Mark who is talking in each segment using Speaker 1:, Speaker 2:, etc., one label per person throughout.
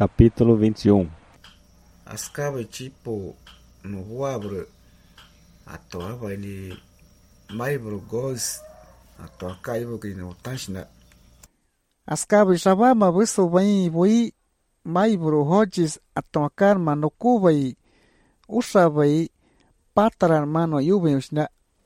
Speaker 1: Capítulo 21.
Speaker 2: Ascaba tipo no huabre atoava ele maibro goz atoa caibo que no tanchna.
Speaker 3: Ascaba Shabama viso bem voi maibro hodges atocar manoku vai usha vai patran mano yubenshna.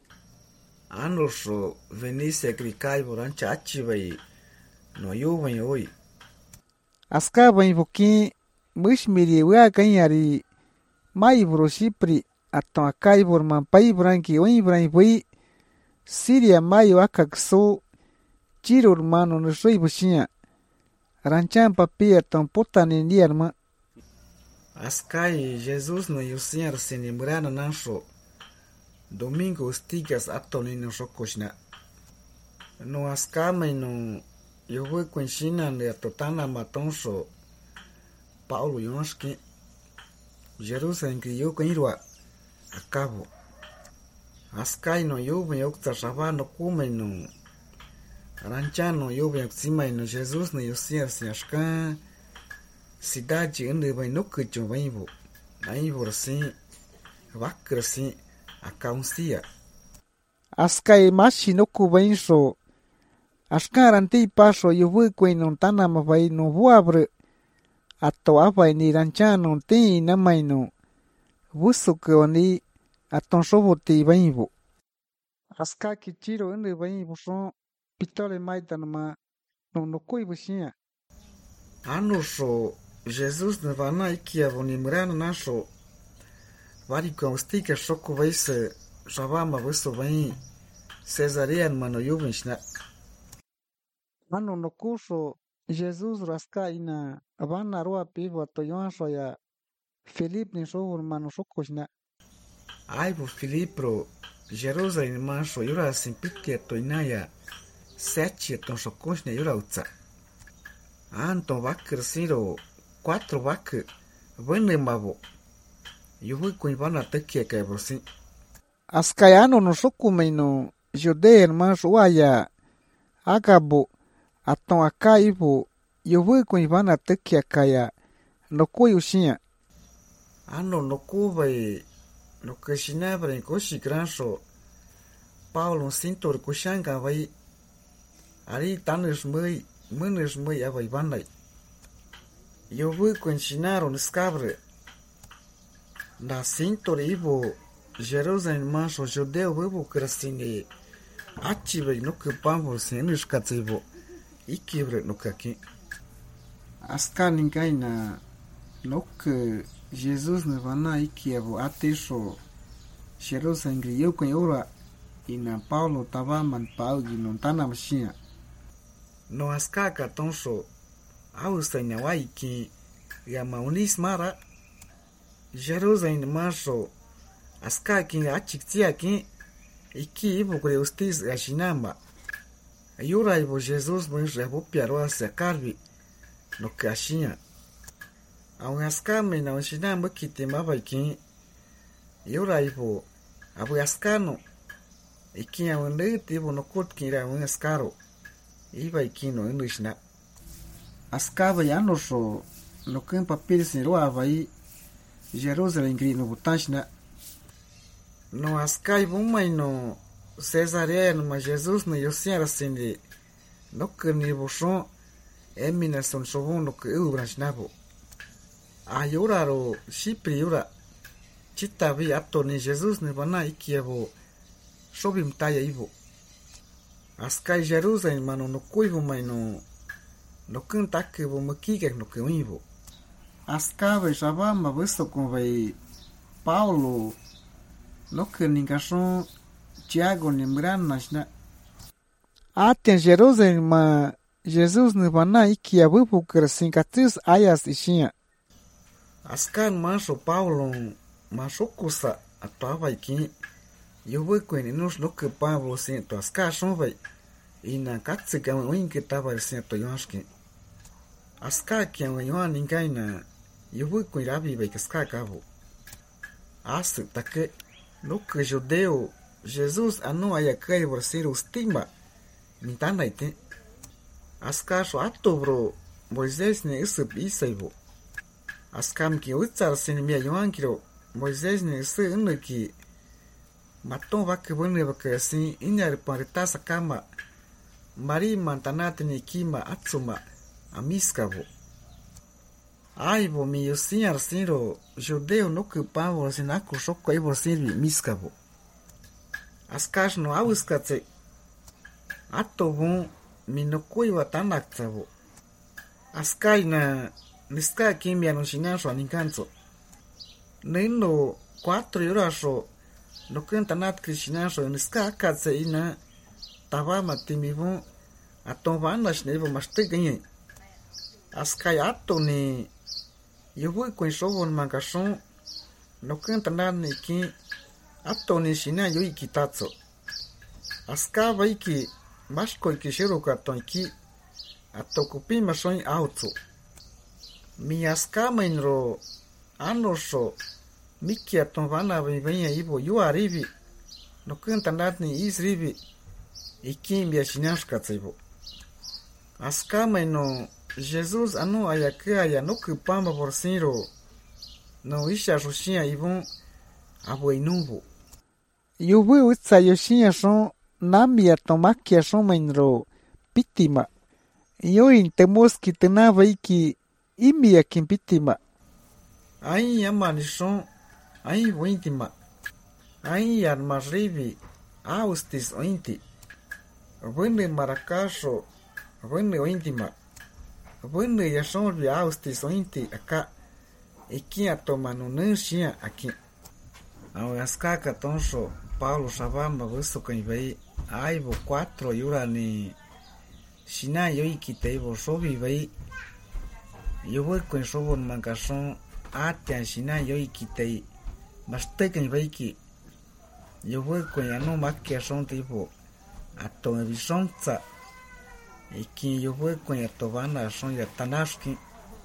Speaker 2: Anorso Venecia que caibo rancha achivai no yuven oi.
Speaker 3: Ascaba invoquim mishmiri wa ganhari maibro chipri atocar man pai branqui o imbran voi Síria maio akakso tirur mano no soi buxinha. Ranchan papia tão potani nierma.
Speaker 2: Ascai Jesus no yusiar sinimbrana nanso. Domingo stigas atoni no sokoshna. No ascama no eu conhecina ne totana matonso Paulo Yonski Jerusalém que eu conheço acabo. Ascai no yuven octava no come no ranchano yuven cima no Jesus no yusiar se ascan cidade onde vai no que eu venho aí por assim vacra assim a causia
Speaker 3: Ascai machi no cubenso. Ascaranti paso yuvu não tanama vai no voabre. Atoa vai ni ranchano tem na maino. Vuso que oni aton soboti venho. Asca que tiro onde venho son pitole maitanama no coi buxinha.
Speaker 2: Anuso Jesus no vana ikia vonimrana naso varicão stica soco vai se chavama vuso vem Cesarean mano yuvenchna.
Speaker 3: Ano no curso Jesus rasca ina avana roa pivo atoyon soya Felipe ni so mano sokoshna.
Speaker 2: Ai por Filipro Jerusalém manso yura simpitia toinaya sete ton sokoshna yura utsa. Anton vacre siro 4 vacre venemavo. Yuvu kuivana tekia kaibosin.
Speaker 3: Ascaiano no sokumeno judeu irmãos uaya acabou aton acaibo yovu com ivana tekia kaya no coiuxinha.
Speaker 2: Ano no cuvai no cashinabra em coxi granso Paulo cintor coxanga vai ali tanos mui menos mui avai vanai. Yovu com chinaron escabre na cintor ivo Jerusalém manso judeu vivo crescine ative no que pambo sem escativo e quebre no caqui. Asca ninguém na no que Jesus ne vana ikievo atesho Jerusalém eu conheura e na Paulo tava man paugi não tá na machinha. No asca catonso au sanya waiki ya maunis mara Jerusalém manso asca quem achixia quem iki ivo creustis gashinamba. Yura ivo Jesus mas rebo piaro asa carvi no caixinha. Ao asca me não shinamba kitema vai quem yura ivo abu ascano e quem é o negativo no corpo que irá um ascaro e vai quem no englishna. Asca vai anoso no campo pirsin roa vai Jerusalém grino butashna. No ascai bumai no Cesareano mas Jesus no yosia rasende no que ni boson emina son sovon no que eu branchnabo. A yoraro Chipre yura chitavi atoni Jesus ne vana ikievo sobim taya ivo. Ascai Jerusalém mano no cuivo mai no cantaque vo maquiga no que ivo. Asca vai javama visto com vai Paulo no que ninguém Tiago Nimranashna.
Speaker 3: Aten Jerusalém ma Jesus ne vana ikia vivo crescincatis ayas ixinha.
Speaker 2: Ascan manso Paulo masocusa atava aqui. Eu vou conhecer no que Paulo sento asca são vai. E na catsiga um que tava sento yonski. Asca que um yon ninguém na eu vou conhecer vai que asca cavo. As taque no que judeu Jesus anu aya kai verser ustima. Nintanaite. Asca so atobro Moisés ne isip isaivo. Askam ki utsar sin mia yuan kilo Moisés ni se unu ki maton vake bune vake sin inyar parita sakama mari mantanate ni kima atsuma amiskavo. Aivo mi yosinhar sinro judeu no que pavo sinaku shoko aivo sirvi miskavo. Askas no auskatse ato bon mi no kuiwa tanaktavo. Askai na niska kimia no shinasho aninkanzo. Neno 4 horas no kentanat krishinasho niska akatse ina tavama timivon atovana shnevo masteganye. Askai ato ni eu vou com o mangação no canto nada que atone china eu ikitatsu askava iki masko ikishiro katon ki atokupi masoi auto mi askama inro anosho miki aton vana venha ivo eu arrivi no canto nada ni isrivi iki mi ashinashka tsebo askama ino Jesus anu ayakaya no que pamba por siro no isha shoshinha ivon aboinuvo.
Speaker 3: Eu vou utsa yoshinha son namia tomakia son mainro pitima. Eu intemos que tenava iki imia kim pitima.
Speaker 2: Aí amani son aí vointima. Aí armasrivi austis ointi. Vende maracasho vende ointima. Bueno, ya son vi austis ointi acá iki atoma no nanshia aqui. Ao askaka tonso Paulo Shabamba vuso kan vai aivo 4 yura ni shina yo ikite vo sobi vai yo vou com sobo mangason atia shina yo ikite basta kan vai ki yo vou com ano makia son tipo atoma visonza iki eu vou conhecer vana son ya tanashki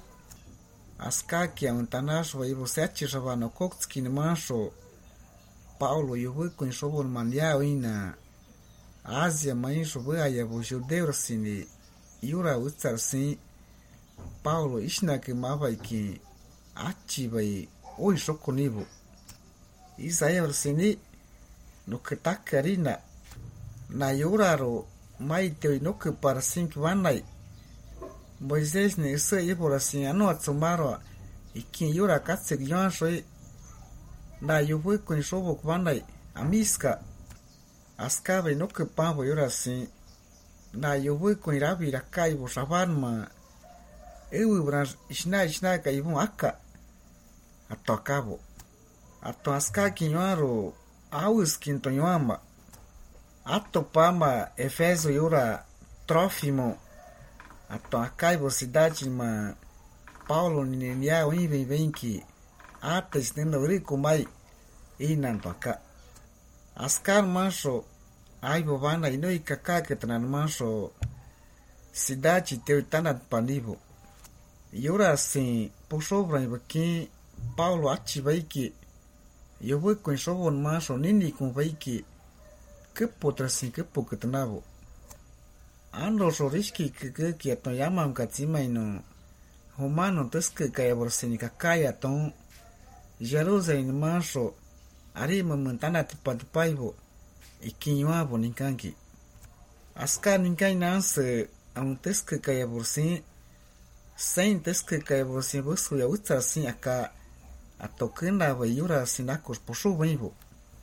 Speaker 2: askaki a tanash vai você atirava no kokski no mancho Paulo eu vou conhecer o mandia ina Ásia mãe joga ya o judeu sini yura utsar sin Paulo ishnaki mava ki ati vai oi sokonivo Isaia sini no ketakarina na yuraro mai teu inoke para 5 vanai Moisés ne se ibora sin ano atsumaro ikin yura katse gyanshoi na yuvu kun shobo vanai amiska askava inoke pavo yura sin na yuvu kun rabi rakai bo shavanma ewu branch ishna ka ibun akka atokavo ato askaki yaro aus kintonyoama ato pama Efeso yura Trófimo ato acaibo cidade ma Paulo ninia vem que ates tendo rico mai inanto acá askar manso aibo vana inoi kaka que tran manso cidade teu tanat panivo yura assim puxou pra aqui Paulo ativei que eu vou com o manso nini com vai que potra assim que pouco tenavo ando soriski que aton yamam katsima ino humano teske kaya borsenika kaya ton Jerusalem manso ari mamantana tipaivo ikinwa boninkanki aska ninkai nanse un teske kaya borsin sem teske kaya borsin busu ya utsa assim aka atokenda va yura sinakos posho vivo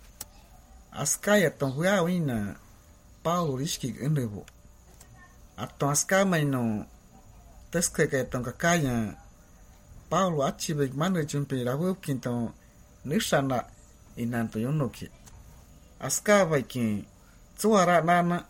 Speaker 2: askaya ton huia ina Paulo riski endevo aton askama ino teske kaya ton kakaya Paulo achibe mano jumpe rawo kinton nishana inanto yonoki askava ki tsuara nana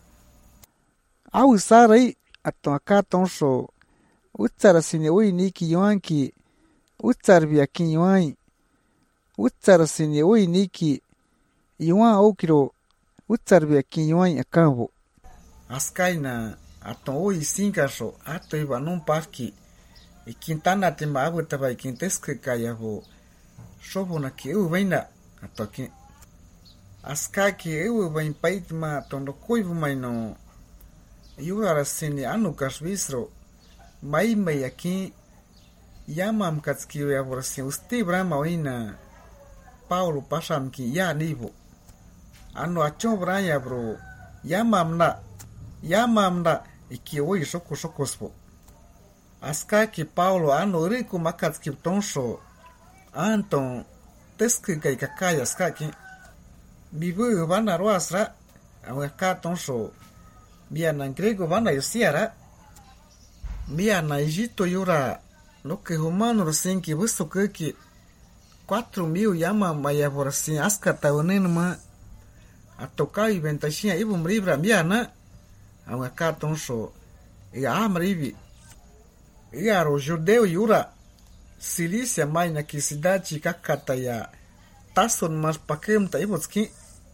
Speaker 3: au sarai aton akaton so utsara sine oi niki yoanki utsar via kin yoai utsara sine oi niki yoan okiro utsar via kin yoai akavo
Speaker 2: askaina aton oi sinkaso ato iba num parque e quintana tema água tava quintesca caiavo chovo na que eu venha atoque aska que eu vem paitma tondo coivo mai no eu era sene anu casvisro mai aqui Yamam katskiu ya assim usti brama ina Paulo pasam ki ya nivo. Ano achon branya bro. Yamam na iki oi sokospo. Aska ki Paulo ano rico makatski tonsho. Anton teski kai kakaya ska ki. Bibu vana roasra. Awaka tonsho. Mia na grego vana yosiara. Mia na Egito yura. No que romano assim que você que 4.000 yama maya por assim aska taunenma a tocar e ventachinha e bom livra miana a uma cartão só e a amrivi e a o judeu yura Cilícia mais na que cidade kakataya tason mas pakem ta ibotski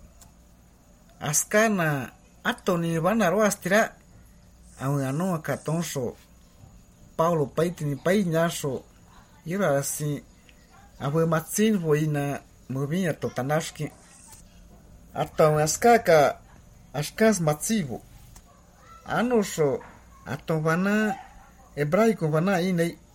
Speaker 2: askana atoni vana roastira a uma no cartão só Paulo paitini painhaso ira assim a matsin voina movinha totanaski atom askaka askas matsivo anoso atom vana hebraico vana inei